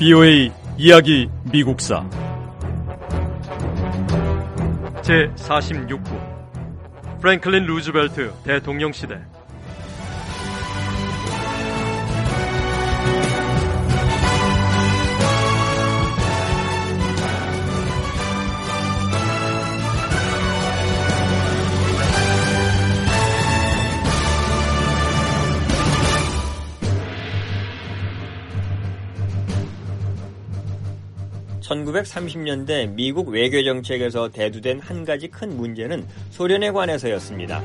BOA 이야기 미국사 제46부 프랭클린 루즈벨트 대통령 시대. (1930년대) 미국 외교정책에서 대두된 한 가지 큰 문제는 소련에 관해서였습니다.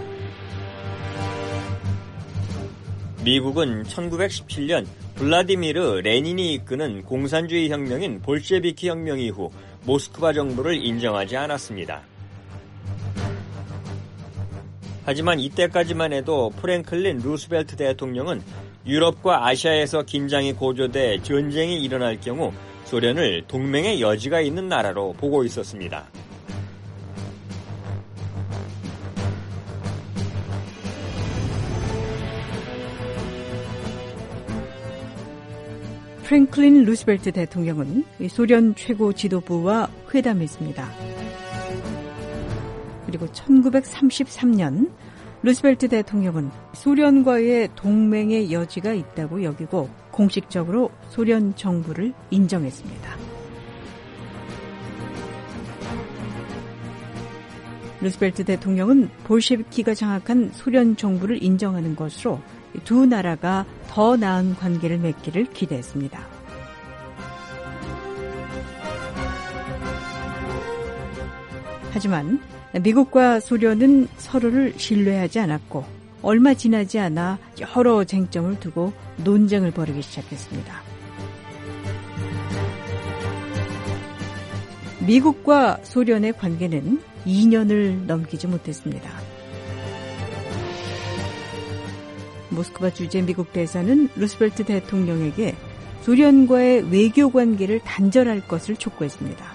미국은 1917년 블라디미르 레닌이 이끄는 공산주의 혁명인 볼셰비키 혁명 이후 모스크바 정부를 인정하지 않았습니다. 하지만 이때까지만 해도 프랭클린 루스벨트 대통령은 유럽과 아시아에서 긴장이 고조돼 전쟁이 일어날 경우 소련을 동맹의 여지가 있는 나라로 보고 있었습니다. 프랭클린 루스벨트 대통령은 소련 최고 지도부와 회담했습니다. 그리고 1933년 루스벨트 대통령은 소련과의 동맹의 여지가 있다고 여기고 공식적으로 소련 정부를 인정했습니다. 루스벨트 대통령은 볼셰비키가 장악한 소련 정부를 인정하는 것으로 두 나라가 더 나은 관계를 맺기를 기대했습니다. 하지만 미국과 소련은 서로를 신뢰하지 않았고 얼마 지나지 않아 여러 쟁점을 두고 논쟁을 벌이기 시작했습니다. 미국과 소련의 관계는 2년을 넘기지 못했습니다. 모스크바 주재 미국 대사는 루스벨트 대통령에게 소련과의 외교 관계를 단절할 것을 촉구했습니다.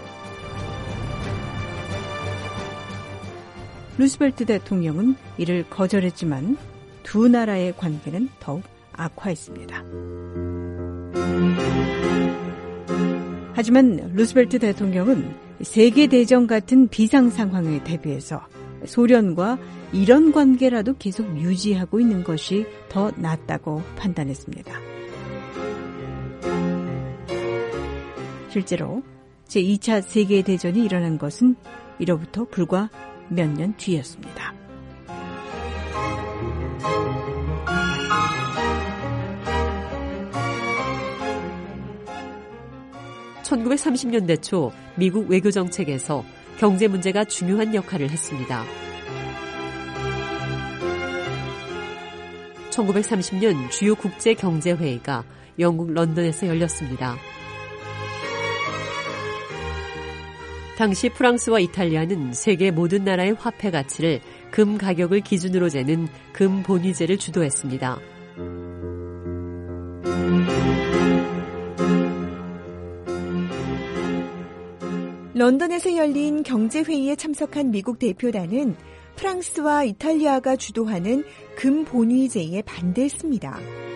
루스벨트 대통령은 이를 거절했지만 두 나라의 관계는 더욱 악화했습니다. 하지만 루스벨트 대통령은 세계대전 같은 비상 상황에 대비해서 소련과 이런 관계라도 계속 유지하고 있는 것이 더 낫다고 판단했습니다. 실제로 제2차 세계대전이 일어난 것은 이로부터 불과 몇 년 뒤였습니다. (1930년대) 초 미국 외교 정책에서 경제 문제가 중요한 역할을 했습니다. 1930년 주요 국제경제회의가 영국 런던에서 열렸습니다. 당시 프랑스와 이탈리아는 세계 모든 나라의 화폐 가치를 금 가격을 기준으로 재는 금 본위제를 주도했습니다. 런던에서 열린 경제회의에 참석한 미국 대표단은 프랑스와 이탈리아가 주도하는 금 본위제에 반대했습니다.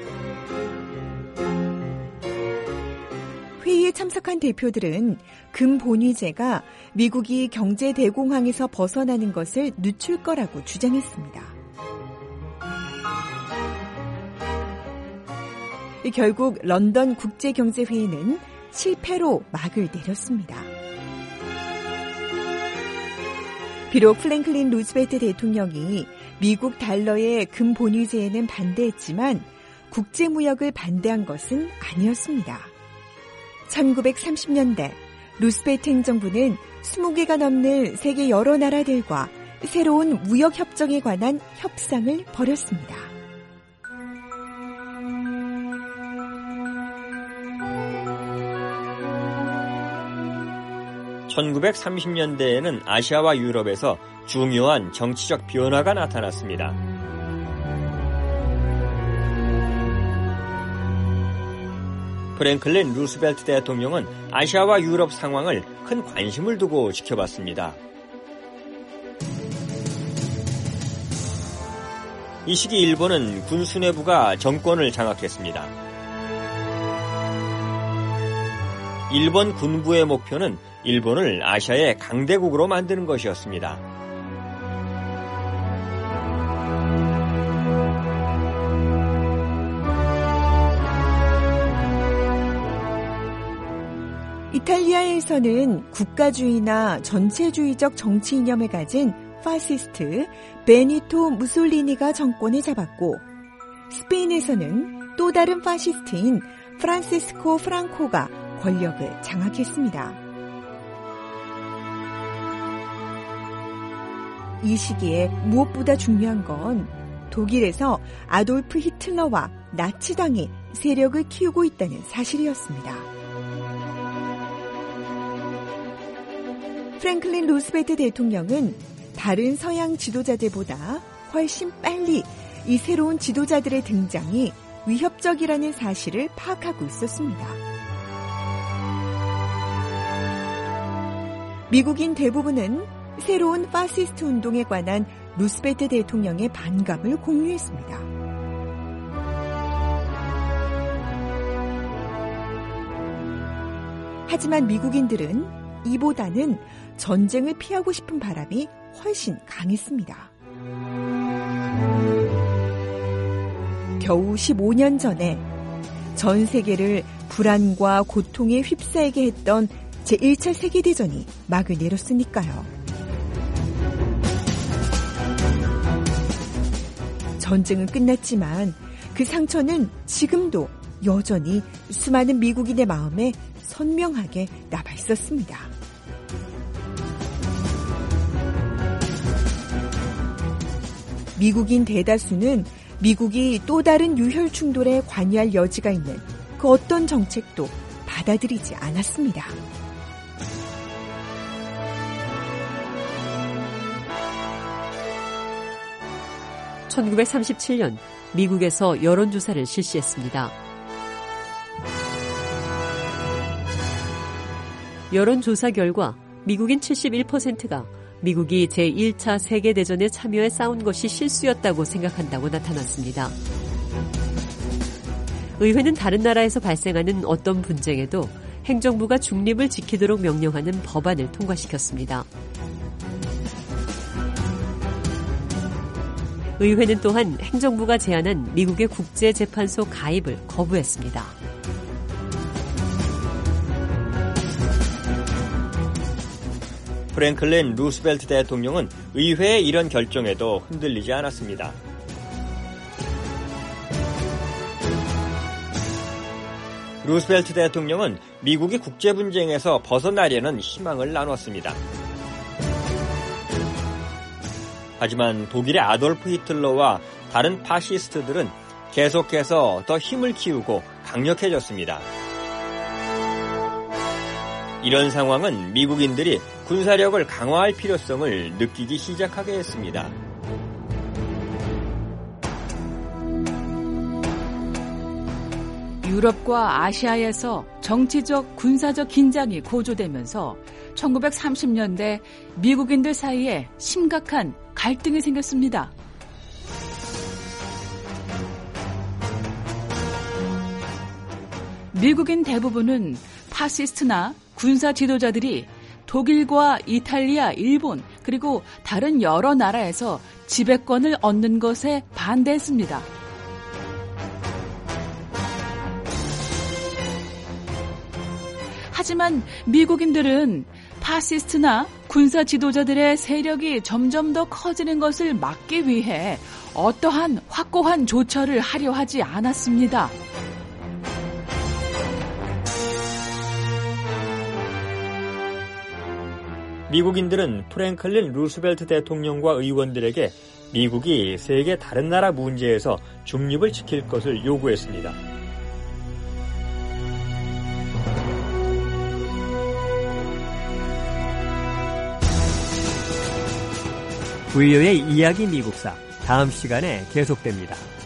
회의에 참석한 대표들은 금 본위제가 미국이 경제 대공황에서 벗어나는 것을 늦출 거라고 주장했습니다. 결국 런던 국제경제회의는 실패로 막을 내렸습니다. 비록 프랭클린 루스벨트 대통령이 미국 달러의 금 본위제에는 반대했지만 국제무역을 반대한 것은 아니었습니다. 1930년대 루스벨트 행정부는 20개가 넘는 세계 여러 나라들과 새로운 무역협정에 관한 협상을 벌였습니다. (1930년대에는) 아시아와 유럽에서 중요한 정치적 변화가 나타났습니다. 프랭클린 루스벨트 대통령은 아시아와 유럽 상황을 큰 관심을 두고 지켜봤습니다. 이 시기 일본은 군 수뇌부가 정권을 장악했습니다. 일본 군부의 목표는 일본을 아시아의 강대국으로 만드는 것이었습니다. 이탈리아에서는 국가주의나 전체주의적 정치 이념을 가진 파시스트 베니토 무솔리니가 정권을 잡았고, 스페인에서는 또 다른 파시스트인 프란시스코 프랑코가 권력을 장악했습니다. 이 시기에 무엇보다 중요한 건 독일에서 아돌프 히틀러와 나치당이 세력을 키우고 있다는 사실이었습니다. 프랭클린 루스벨트 대통령은 다른 서양 지도자들보다 훨씬 빨리 이 새로운 지도자들의 등장이 위협적이라는 사실을 파악하고 있었습니다. 미국인 대부분은 새로운 파시스트 운동에 관한 루스벨트 대통령의 반감을 공유했습니다. 하지만 미국인들은 이보다는 전쟁을 피하고 싶은 바람이 훨씬 강했습니다. 겨우 15년 전에 전 세계를 불안과 고통에 휩싸이게 했던 제1차 세계대전이 막을 내렸으니까요. 전쟁은 끝났지만 그 상처는 지금도 여전히 수많은 미국인의 마음에 선명하게 남아 있었습니다. 미국인 대다수는 미국이 또 다른 유혈 충돌에 관여할 여지가 있는 그 어떤 정책도 받아들이지 않았습니다. (1937년) 미국에서 여론조사를 실시했습니다. 여론조사 결과 미국인 71%가 미국이 제1차 세계대전에 참여해 싸운 것이 실수였다고 생각한다고 나타났습니다. 의회는 다른 나라에서 발생하는 어떤 분쟁에도 행정부가 중립을 지키도록 명령하는 법안을 통과시켰습니다. 의회는 또한 행정부가 제안한 미국의 국제재판소 가입을 거부했습니다. 프랭클린 루스벨트 대통령은 의회의 이런 결정에도 흔들리지 않았습니다. 루스벨트 대통령은 미국이 국제분쟁에서 벗어나려는 희망을 나눴습니다. 하지만 독일의 아돌프 히틀러와 다른 파시스트들은 계속해서 더 힘을 키우고 강력해졌습니다. 이런 상황은 미국인들이 군사력을 강화할 필요성을 느끼기 시작하게 했습니다. 유럽과 아시아에서 정치적, 군사적 긴장이 고조되면서 1930년대 미국인들 사이에 심각한 갈등이 생겼습니다. 미국인 대부분은 파시스트나 군사 지도자들이 독일과 이탈리아, 일본, 그리고 다른 여러 나라에서 지배권을 얻는 것에 반대했습니다. 하지만 미국인들은 파시스트나 군사 지도자들의 세력이 점점 더 커지는 것을 막기 위해 어떠한 확고한 조처를 하려 하지 않았습니다. 미국인들은 프랭클린 루스벨트 대통령과 의원들에게 미국이 세계 다른 나라 문제에서 중립을 지킬 것을 요구했습니다. VOA의 이야기 미국사 다음 시간에 계속됩니다.